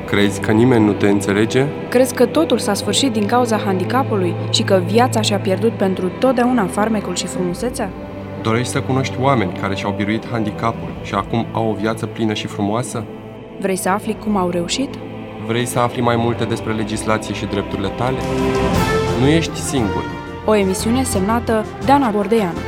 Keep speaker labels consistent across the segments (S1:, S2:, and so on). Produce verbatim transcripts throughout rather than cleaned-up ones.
S1: Crezi că nimeni nu te înțelege?
S2: Crezi că totul s-a sfârșit din cauza handicapului și că viața și-a pierdut pentru totdeauna farmecul și frumusețea?
S1: Dorești să cunoști oameni care și-au biruit handicapul și acum au o viață plină și frumoasă?
S2: Vrei să afli cum au reușit?
S1: Vrei să afli mai multe despre legislație și drepturile tale? Nu ești singur.
S2: O emisiune semnată Dana Bordeanu.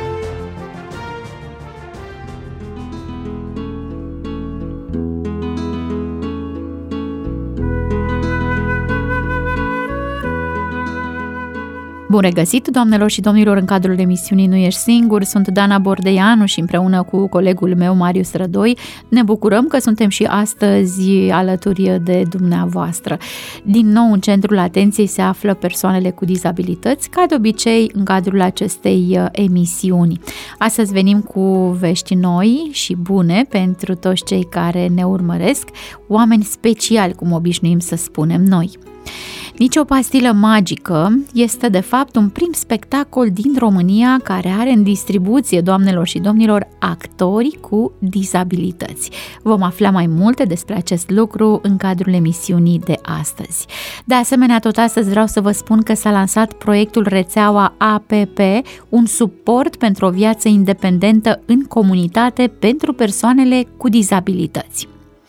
S3: Bun regăsit, doamnelor și domnilor, în cadrul emisiunii Nu ești singur. Sunt Dana Bordeanu și împreună cu colegul meu, Marius Rădoi, ne bucurăm că suntem și astăzi alături de dumneavoastră. Din nou, în centrul atenției se află persoanele cu dizabilități, ca de obicei în cadrul acestei emisiuni. Astăzi venim cu vești noi și bune pentru toți cei care ne urmăresc, oameni speciali, cum obișnuim să spunem noi. Nici o pastilă magică este de fapt un prim spectacol din România care are în distribuție, doamnelor și domnilor, actori cu dizabilități. Vom afla mai multe despre acest lucru în cadrul emisiunii de astăzi. De asemenea, tot astăzi vreau să vă spun că s-a lansat proiectul Rețeaua A P P, un suport pentru o viață independentă în comunitate pentru persoanele cu dizabilități.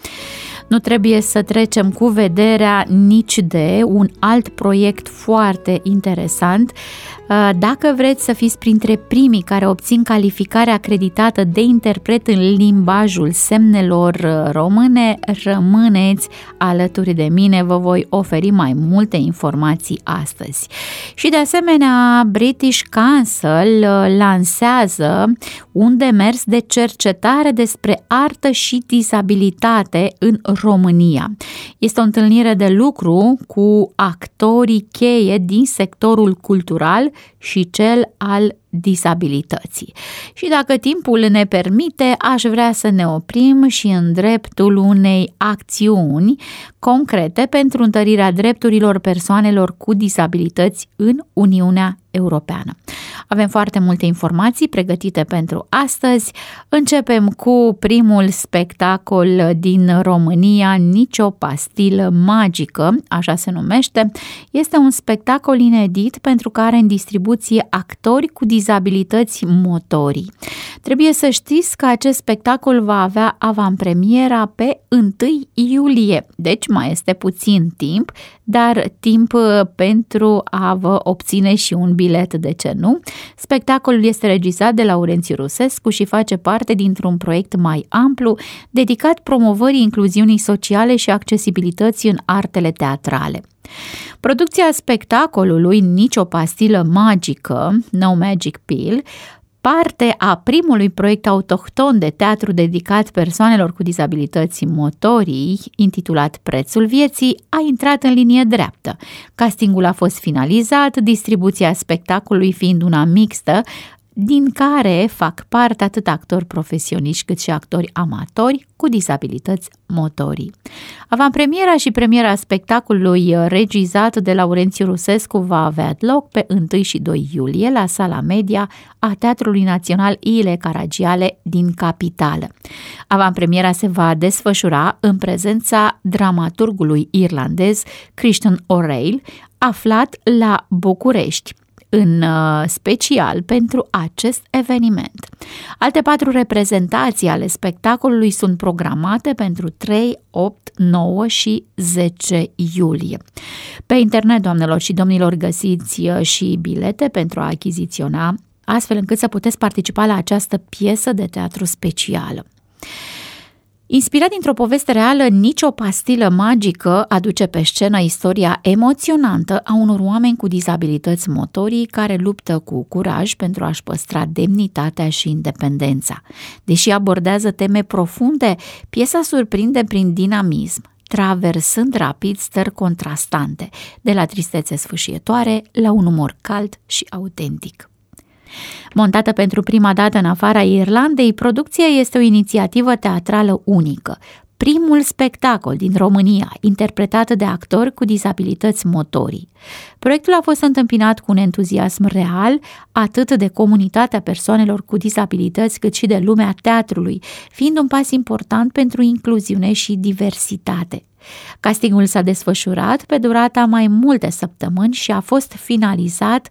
S3: Nu trebuie să trecem cu vederea nici de un alt proiect foarte interesant. Dacă vreți să fiți printre primii care obțin calificarea acreditată de interpret în limbajul semnelor române, rămâneți alături de mine, vă voi oferi mai multe informații astăzi. Și de asemenea, British Council lansează un demers de cercetare despre artă și dizabilitate în România. Este o întâlnire de lucru cu actorii cheie din sectorul cultural și cel al dizabilității. Și dacă timpul ne permite, aș vrea să ne oprim și în dreptul unei acțiuni concrete pentru întărirea drepturilor persoanelor cu dizabilități în Uniunea Europeană. Avem foarte multe informații pregătite pentru astăzi. Începem cu primul spectacol din România, Nici o pastilă magică, așa se numește. Este un spectacol inedit pentru care în distribuție actori cu dizabilități motorii. Trebuie să știți că acest spectacol va avea avantpremiera pe întâi iulie, deci mai este puțin timp, dar timp pentru a vă obține și un bilet, de ce nu? Spectacolul este regizat de Laurențiu Rusescu și face parte dintr-un proiect mai amplu dedicat promovării incluziunii sociale și accesibilității în artele teatrale. Producția spectacolului Nici o pastilă magică, No Magic Pill, parte a primului proiect autohton de teatru dedicat persoanelor cu dizabilități motorii, intitulat Prețul vieții, a intrat în linie dreaptă. Castingul a fost finalizat, distribuția spectacolului fiind una mixtă, din care fac parte atât actori profesioniști cât și actori amatori cu dizabilități motorii. Avantpremiera și premiera spectacolului regizat de Laurențiu Rusescu va avea loc pe întâi și doi iulie la Sala Media a Teatrului Național Ile Caragiale din capitală. Avantpremiera se va desfășura în prezența dramaturgului irlandez Christian O'Reilly, aflat la București, în special pentru acest eveniment. Alte patru reprezentații ale spectacolului sunt programate pentru trei, opt, nouă și zece iulie. Pe internet, doamnelor și domnilor, găsiți și bilete pentru a achiziționa, astfel încât să puteți participa la această piesă de teatru specială. Inspirat dintr-o poveste reală, Nici o pastilă magică aduce pe scenă istoria emoționantă a unor oameni cu dizabilități motorii care luptă cu curaj pentru a-și păstra demnitatea și independența. Deși abordează teme profunde, piesa surprinde prin dinamism, traversând rapid stări contrastante, de la tristețe sfâșietoare la un umor cald și autentic. Montată pentru prima dată în afara Irlandei, producția este o inițiativă teatrală unică. primul spectacol din România interpretat de actori cu dizabilități motorii. Proiectul a fost întâmpinat cu un entuziasm real, atât de comunitatea persoanelor cu dizabilități, cât și de lumea teatrului, fiind un pas important pentru incluziune și diversitate. Castingul s-a desfășurat pe durata mai multe săptămâni și a fost finalizat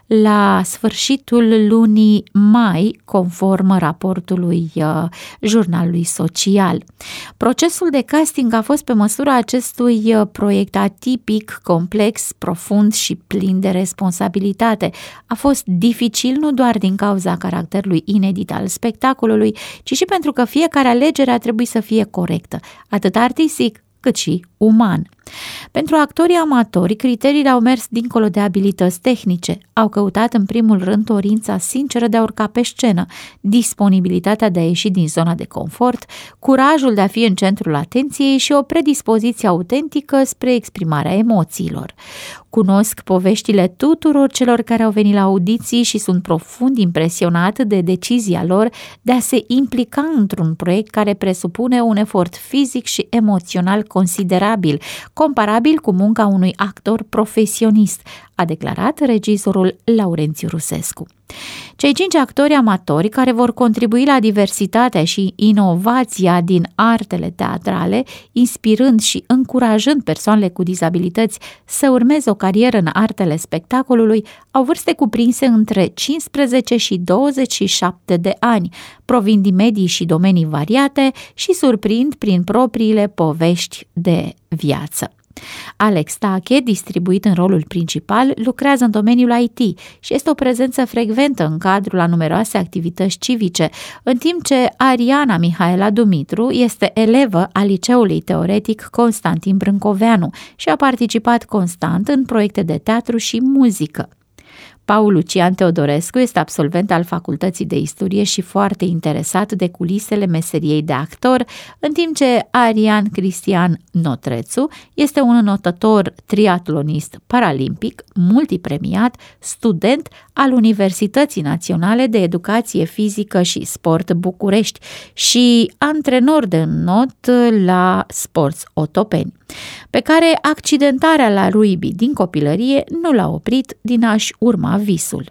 S3: la sfârșitul lunii mai, conform raportului uh, Jurnalului Social. Procesul de casting a fost pe măsura acestui uh, proiect atipic, complex, profund și plin de responsabilitate. A fost dificil nu doar din cauza caracterului inedit al spectacolului, ci și pentru că fiecare alegere a trebuit să fie corectă, atât artistic cât și uman. Pentru actorii amatori, criteriile au mers dincolo de abilități tehnice. Au căutat în primul rând dorința sinceră de a urca pe scenă, disponibilitatea de a ieși din zona de confort, curajul de a fi în centrul atenției și o predispoziție autentică spre exprimarea emoțiilor. Cunosc poveștile tuturor celor care au venit la audiții și sunt profund impresionat de decizia lor de a se implica într-un proiect care presupune un efort fizic și emoțional considerabil, comparabil cu munca unui actor profesionist, a declarat regizorul Laurențiu Rusescu. Cei cinci actori amatori care vor contribui la diversitatea și inovația din artele teatrale, inspirând și încurajând persoanele cu dizabilități să urmeze o carieră în artele spectacolului, au vârste cuprinse între cincisprezece și douăzeci și șapte de ani, provin din medii și domenii variate și surprind prin propriile povești de viață. Alex Tache, distribuit în rolul principal, lucrează în domeniul I T și este o prezență frecventă în cadrul a numeroase activități civice, în timp ce Ariana Mihaela Dumitru este elevă a Liceului Teoretic Constantin Brâncoveanu și a participat constant în proiecte de teatru și muzică. Paul Lucian Teodorescu este absolvent al Facultății de Istorie și foarte interesat de culisele meseriei de actor, în timp ce Arian Cristian Notrețu este un înotător triatlonist paralimpic, multipremiat, student al Universității Naționale de Educație Fizică și Sport București și antrenor de înot la Sports Otopeni, pe care accidentarea la rugby din copilărie nu l-a oprit din a-și urma visul.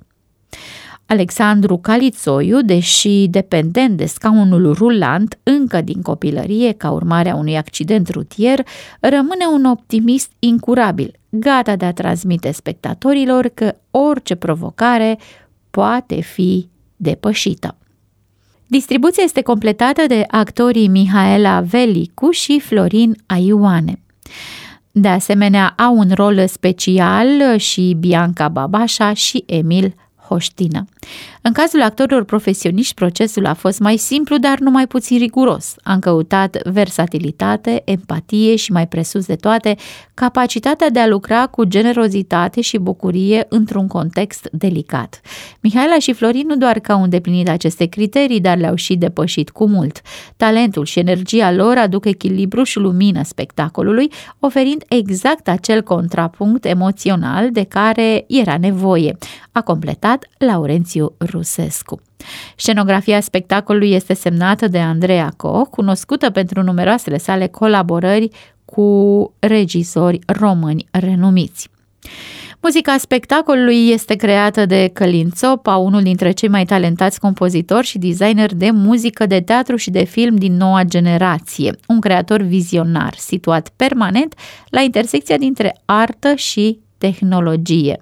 S3: Alexandru Calițoiu, deși dependent de scaunul rulant încă din copilărie ca urmare a unui accident rutier, rămâne un optimist incurabil, gata de a transmite spectatorilor că orice provocare poate fi depășită. Distribuția este completată de actorii Mihaela Velicu și Florin Aioane. De asemenea, au un rol special și Bianca Babașa și Emil Hoștină. În cazul actorilor profesioniști, procesul a fost mai simplu, dar nu mai puțin riguros. Am căutat versatilitate, empatie și, mai presus de toate, capacitatea de a lucra cu generozitate și bucurie într-un context delicat. Mihaela și Florin nu doar că au îndeplinit aceste criterii, dar le-au și depășit cu mult. Talentul și energia lor aduc echilibru și lumină spectacolului, oferind exact acel contrapunct emoțional de care era nevoie, a completat Laurențiu Rusescu. Scenografia spectacolului este semnată de Andreea Koch, cunoscută pentru numeroasele sale colaborări cu regizori români renumiți. Muzica spectacolului este creată de Călin Țopa, unul dintre cei mai talentați compozitori și designeri de muzică de teatru și de film din noua generație, un creator vizionar, situat permanent la intersecția dintre artă și tehnologie.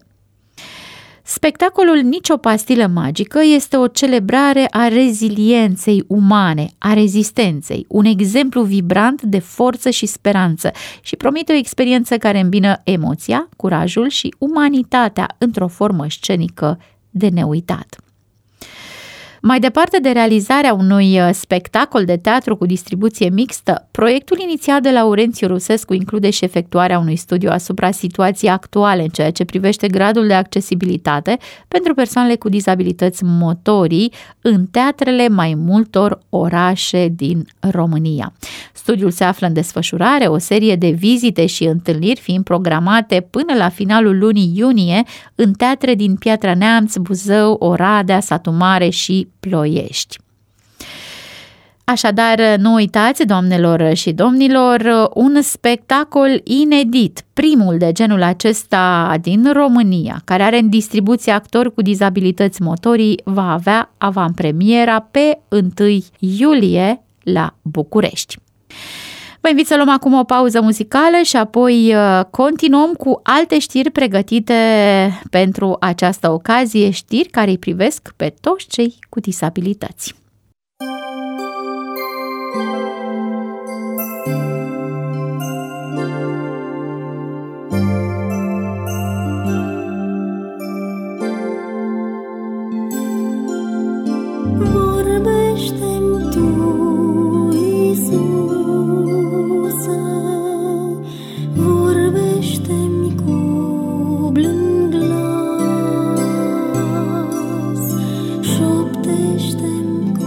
S3: Spectacolul Nici o pastilă magică este o celebrare a rezilienței umane, a rezistenței, un exemplu vibrant de forță și speranță și promite o experiență care îmbină emoția, curajul și umanitatea într-o formă scenică de neuitat. Mai departe de realizarea unui spectacol de teatru cu distribuție mixtă, proiectul inițiat de Laurențiu Rusescu include și efectuarea unui studiu asupra situației actuale în ceea ce privește gradul de accesibilitate pentru persoanele cu dizabilități motorii în teatrele mai multor orașe din România. Studiul se află în desfășurare, o serie de vizite și întâlniri fiind programate până la finalul lunii iunie în teatre din Piatra Neamț, Buzău, Oradea, Satu Mare și Ploiești. Așadar, nu uitați, doamnelor și domnilor, un spectacol inedit, primul de genul acesta din România, care are în distribuție actori cu dizabilități motorii, va avea avantpremiera pe întâi iulie la București. Vă invit să luăm acum o pauză muzicală și apoi continuăm cu alte știri pregătite pentru această ocazie, știri care îi privesc pe toți cei cu disabilități.
S4: Vorbește-mi tu, Iisuse, vorbește-mi cu blând glas, șoptește-mi cu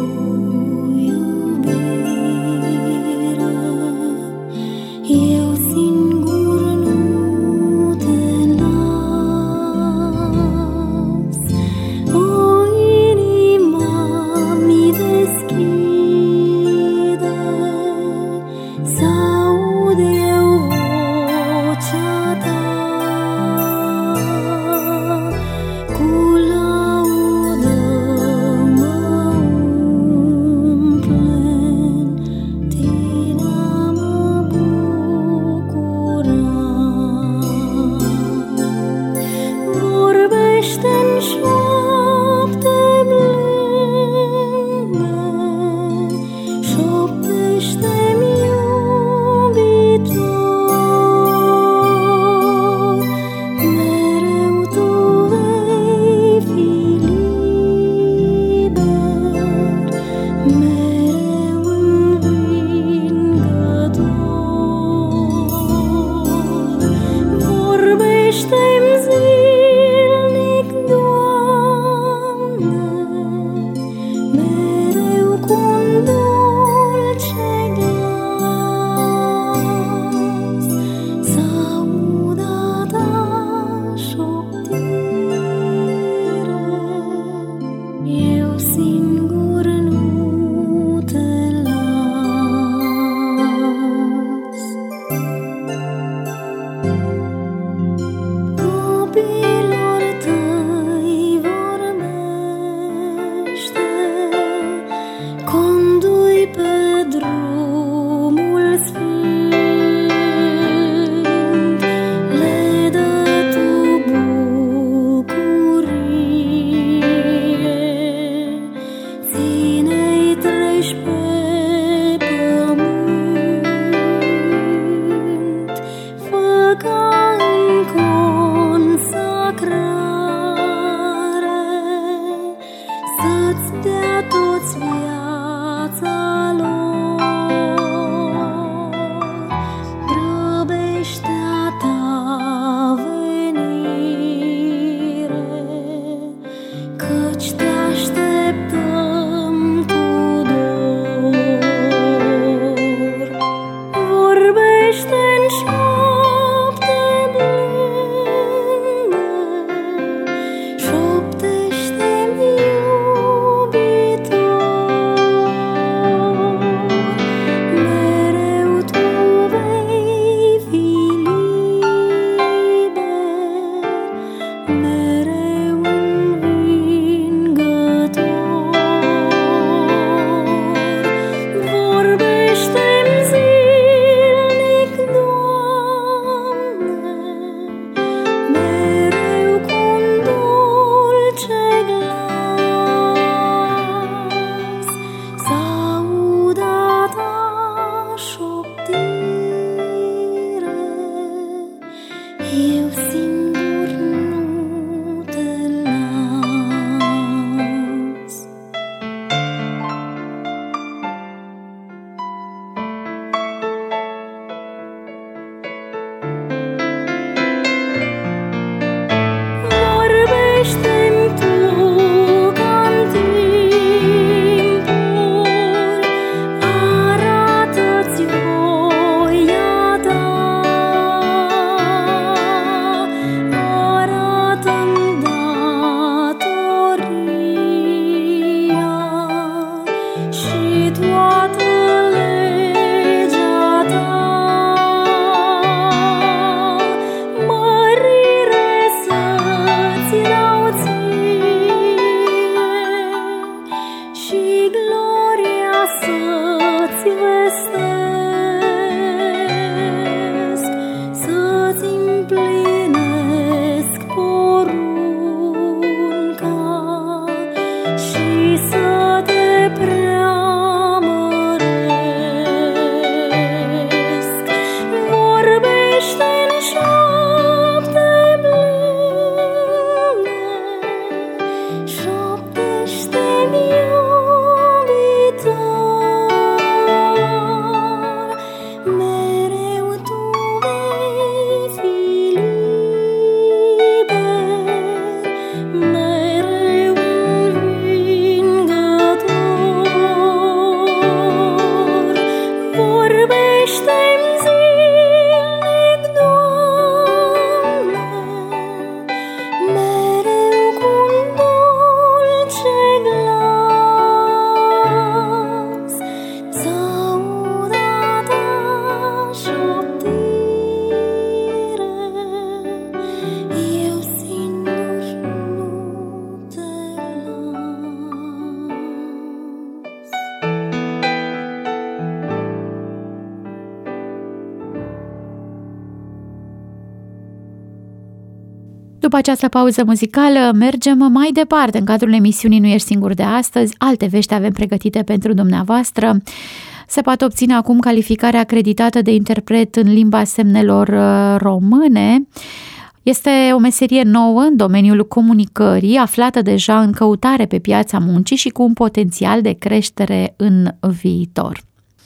S3: După această pauză muzicală, mergem mai departe. În cadrul emisiunii Nu ești singur de astăzi, alte vești avem pregătite pentru dumneavoastră. Se poate obține acum calificarea acreditată de interpret în limba semnelor române. Este o meserie nouă în domeniul comunicării, aflată deja în căutare pe piața muncii și cu un potențial de creștere în viitor.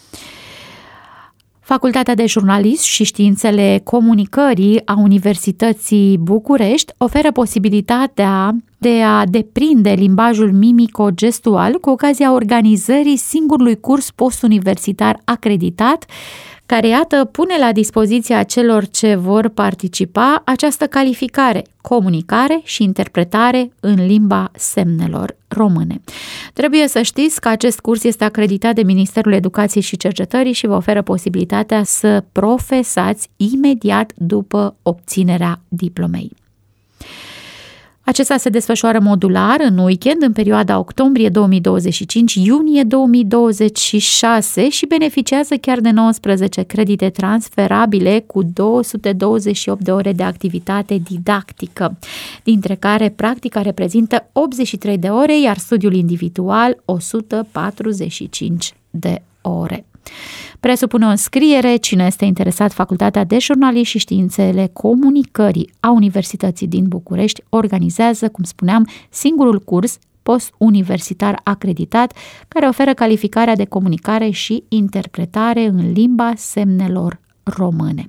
S3: Facultatea de Jurnalism și Științele Comunicării a Universității București oferă posibilitatea de a deprinde limbajul mimico-gestual cu ocazia organizării singurului curs postuniversitar acreditat, care, iată, pune la dispoziția celor ce vor participa această calificare, comunicare și interpretare în limba semnelor române. Trebuie să știți că acest curs este acreditat de Ministerul Educației și Cercetării și vă oferă posibilitatea să profesați imediat după obținerea diplomei. Acesta se desfășoară modular în weekend în perioada octombrie două mii douăzeci și cinci-iunie două mii douăzeci și șase și beneficiază chiar de nouăsprezece credite transferabile cu două sute douăzeci și opt de ore de activitate didactică, dintre care practica reprezintă optzeci și trei de ore, iar studiul individual o sută patruzeci și cinci de ore. Presupune o înscriere. Cine este interesat, Facultatea de Jurnalism și Științele Comunicării a Universității din București organizează, cum spuneam, singurul curs post-universitar acreditat care oferă calificarea de comunicare și interpretare în limba semnelor române.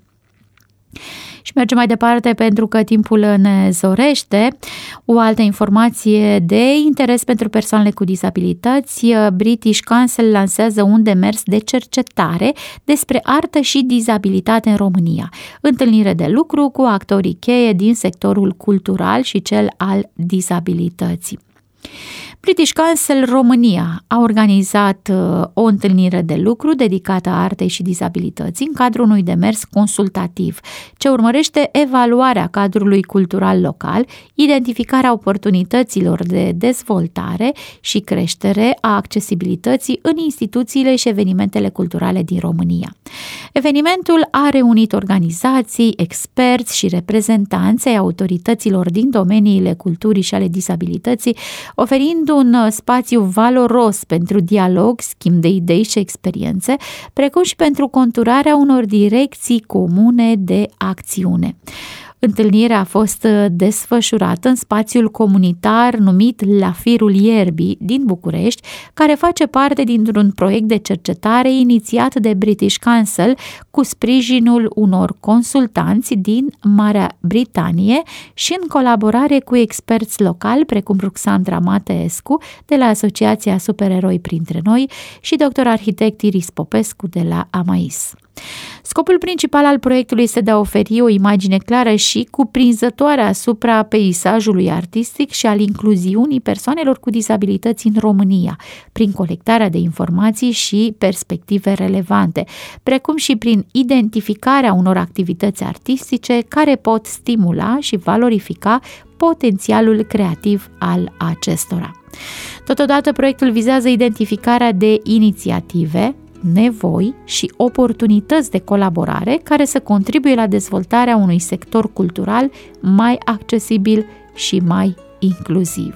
S3: Și mergem mai departe pentru că timpul ne zorește. O altă informație de interes pentru persoanele cu dizabilități: British Council lansează un demers de cercetare despre artă și dizabilitate în România. Întâlnire de lucru cu actorii cheie din sectorul cultural și cel al dizabilității. British Council România a organizat uh, o întâlnire de lucru dedicată artei și dizabilității în cadrul unui demers consultativ, ce urmărește evaluarea cadrului cultural local, identificarea oportunităților de dezvoltare și creștere a accesibilității în instituțiile și evenimentele culturale din România. Evenimentul a reunit organizații, experți și reprezentanți ai autorităților din domeniile culturii și ale dizabilității, oferind un spațiu valoros pentru dialog, schimb de idei și experiențe, precum și pentru conturarea unor direcții comune de acțiune. Întâlnirea a fost desfășurată în spațiul comunitar numit La Firul Ierbii din București, care face parte dintr-un proiect de cercetare inițiat de British Council cu sprijinul unor consultanți din Marea Britanie și în colaborare cu experți locali precum Ruxandra Mateescu de la Asociația Supereroi Printre Noi și doctor arhitect Iris Popescu de la AMAIS. Scopul principal al proiectului este de a oferi o imagine clară și cuprinzătoare asupra peisajului artistic și al incluziunii persoanelor cu dizabilități în România, prin colectarea de informații și perspective relevante, precum și prin identificarea unor activități artistice care pot stimula și valorifica potențialul creativ al acestora. Totodată, proiectul vizează identificarea de inițiative, nevoi și oportunități de colaborare care să contribuie la dezvoltarea unui sector cultural mai accesibil și mai inclusiv.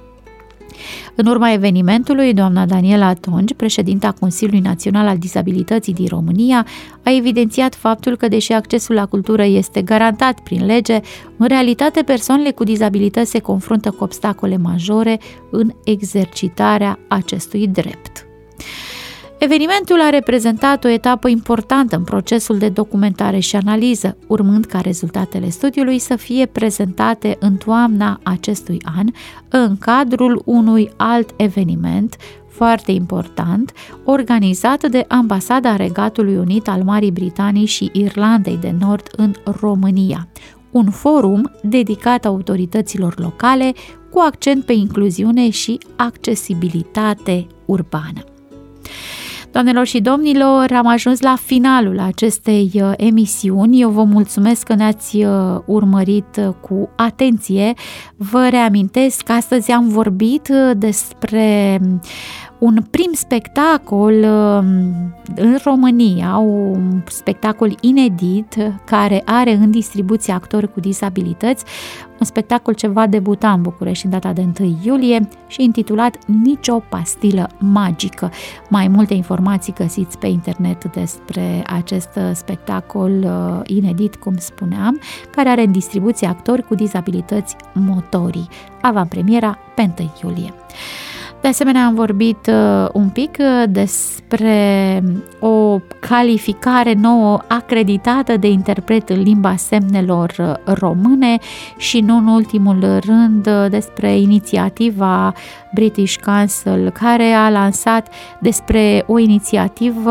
S3: În urma evenimentului, doamna Daniela Tongi, președinta Consiliului Național al Dizabilității din România, a evidențiat faptul că, deși accesul la cultură este garantat prin lege, în realitate persoanele cu dizabilități se confruntă cu obstacole majore în exercitarea acestui drept. Evenimentul a reprezentat o etapă importantă în procesul de documentare și analiză, urmând ca rezultatele studiului să fie prezentate în toamna acestui an, în cadrul unui alt eveniment foarte important, organizat de Ambasada Regatului Unit al Marii Britanii și Irlandei de Nord în România, un forum dedicat autorităților locale cu accent pe incluziune și accesibilitate urbană. Doamnelor și domnilor, am ajuns la finalul acestei emisiuni. Eu vă mulțumesc că ne-ați urmărit cu atenție. Vă reamintesc că astăzi am vorbit despre un prim spectacol în România, un spectacol inedit care are în distribuție actori cu disabilități, un spectacol ce va debuta în București în data de întâi iulie și intitulat Nicio pastilă magică. Mai multe informații găsiți pe internet despre acest spectacol inedit, cum spuneam, care are în distribuție actori cu disabilități motorii. Avantpremiera pe întâi iulie. De asemenea, am vorbit uh, un pic uh, despre o calificare nouă acreditată de interpret în limba semnelor uh, române și, nu în ultimul rând, uh, despre inițiativa British Council, care a lansat despre o inițiativă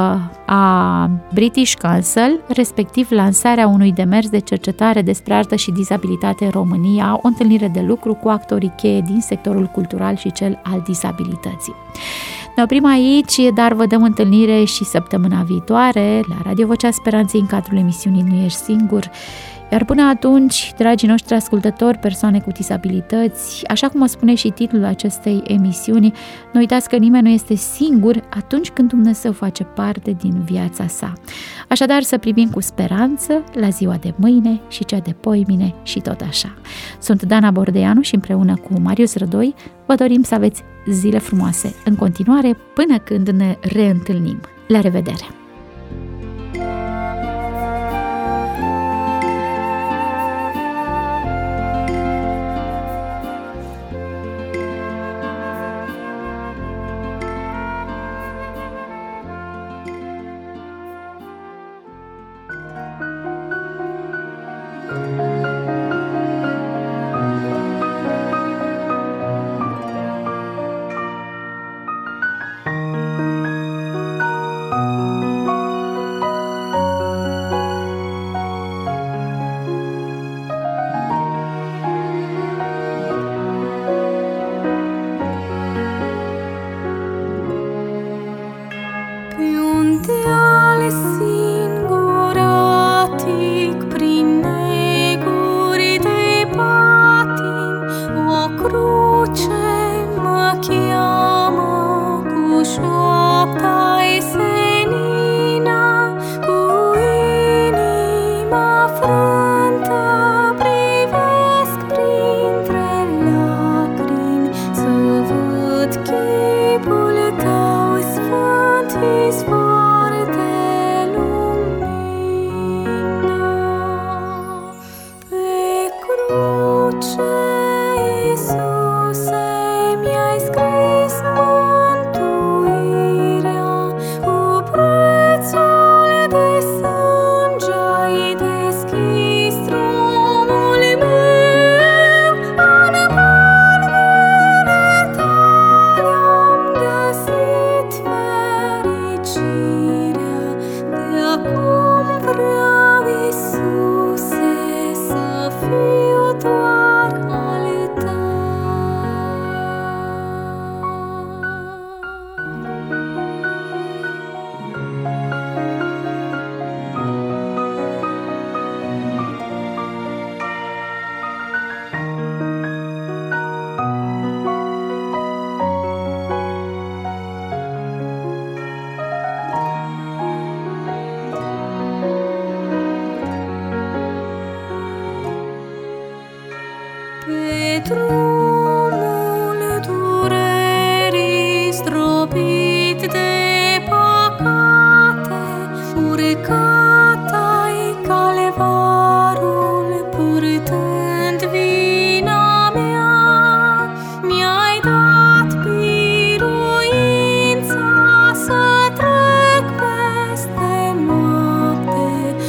S3: a British Council, respectiv lansarea unui demers de cercetare despre artă și dizabilitate în România, o întâlnire de lucru cu actorii cheie din sectorul cultural și cel al disabilității. Ne oprim aici, dar vă dăm întâlnire și săptămâna viitoare la Radio Vocea Speranței în cadrul emisiunii Nu Ești Singur. Iar până atunci, dragii noștri ascultători, persoane cu disabilități, așa cum o spune și titlul acestei emisiuni, nu uitați că nimeni nu este singur atunci când Dumnezeu face parte din viața sa. Așadar, să privim cu speranță la ziua de mâine și cea de poimine și tot așa. Sunt Dana Bordeanu și împreună cu Marius Rădoi vă dorim să aveți zile frumoase în continuare până când ne reîntâlnim. La revedere!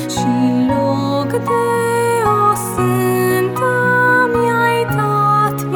S4: De o sântă mi-ai dat